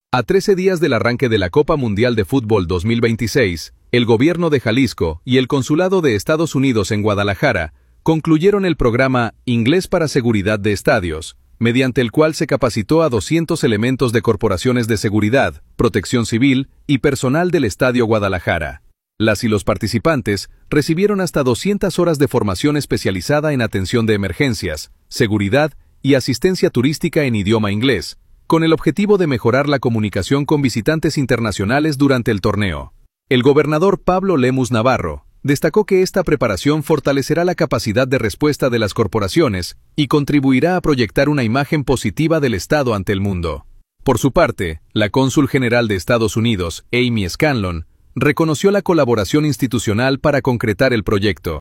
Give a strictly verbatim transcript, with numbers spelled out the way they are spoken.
A trece días del arranque de la Copa Mundial de Fútbol dos mil veintiséis, el Gobierno de Jalisco y el Consulado de Estados Unidos en Guadalajara concluyeron el programa Inglés para Seguridad de Estadios, mediante el cual se capacitó a doscientos elementos de corporaciones de seguridad, protección civil y personal del Estadio Guadalajara. Las y los participantes recibieron hasta doscientas horas de formación especializada en atención de emergencias, seguridad y asistencia turística en idioma inglés, con el objetivo de mejorar la comunicación con visitantes internacionales durante el torneo. El gobernador Pablo Lemus Navarro destacó que esta preparación fortalecerá la capacidad de respuesta de las corporaciones y contribuirá a proyectar una imagen positiva del Estado ante el mundo. Por su parte, la cónsul general de Estados Unidos, Amy Scanlon, reconoció la colaboración institucional para concretar el proyecto.